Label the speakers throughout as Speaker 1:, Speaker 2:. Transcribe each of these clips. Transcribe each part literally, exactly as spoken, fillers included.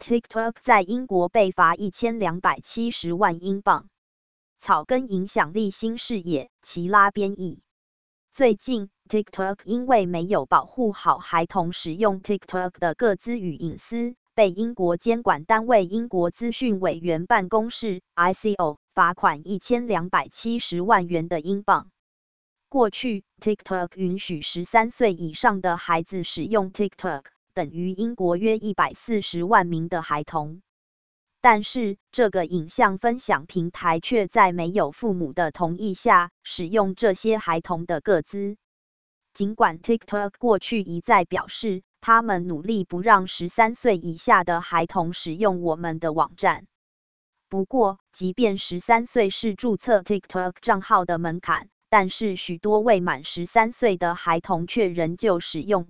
Speaker 1: TikTok 在英国被罚一千两百七十万英镑。草根影响力新视野，齐拉编译。最近 ，TikTok 因为没有保护好孩童使用 TikTok 的个资与隐私，被英国监管单位英国资讯委员办公室 I C O 罚款一千两百七十万元的英镑。过去 ，TikTok 允许十三岁以上的孩子使用 TikTok， 等于英国约一百四十万名的孩童。但是，这个影像分享平台却在没有父母的同意下，使用这些孩童的个资。尽管 TikTok 过去一再表示，他们努力不让十三岁以下的孩童使用我们的网站。不过，即便十三岁是注册 TikTok 账号的门槛，但是许多未满十三岁的孩童却仍旧使用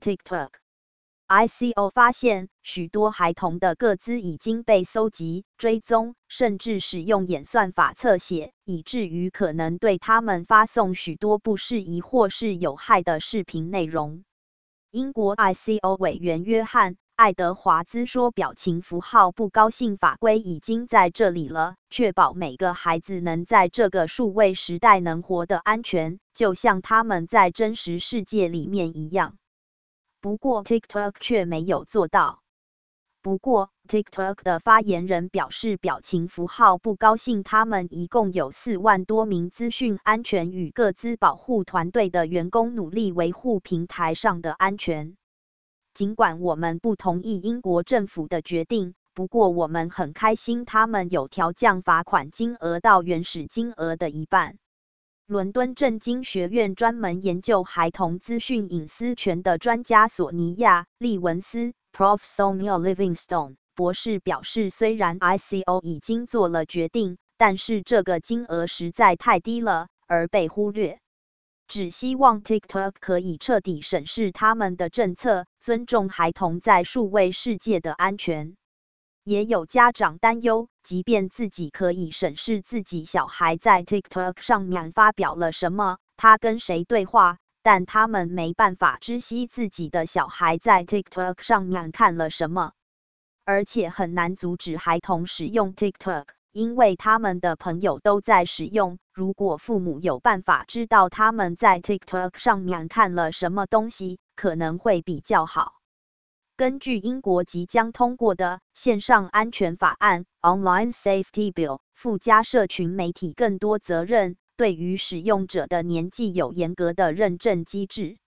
Speaker 1: TikTok。I C O 发现，许多孩童的个资已经被搜集、追踪，甚至使用演算法侧写，以至于可能对他们发送许多不适宜或是有害的视频内容。英国 I C O 委员约翰·爱德华兹说，表情符号不高兴法规已经在这里了，确保每个孩子能在这个数位时代能活得安全，就像他们在真实世界里面一样。不过 TikTok 却没有做到。不过 TikTok 的发言人表示，表情符号不高兴他们一共有四万多名资讯安全与个资保护团队的员工努力维护平台上的安全。尽管我们不同意英国政府的决定，不过我们很开心他们有调降罚款金额到原始金额的一半。伦敦政经学院专门研究孩童资讯隐私权的专家索尼娅·利文斯 Professor Sonia Livingstone 博士表示，虽然 I C O 已经做了决定，但是这个金额实在太低了，而被忽略。只希望 TikTok 可以彻底审视他们的政策，尊重孩童在数位世界的安全。也有家长担忧，即便自己可以审视自己小孩在 TikTok 上面发表了什么，他跟谁对话，但他们没办法知悉自己的小孩在 TikTok 上面看了什么。而且很难阻止孩童使用 TikTok， 因为他们的朋友都在使用，如果父母有办法知道他们在 TikTok 上面看了什么东西，可能会比较好。根据英国即将通过的线上安全法案 Online Safety Bill， 附加社群媒体更多责任，对于使用者的年纪有严格的认证机制。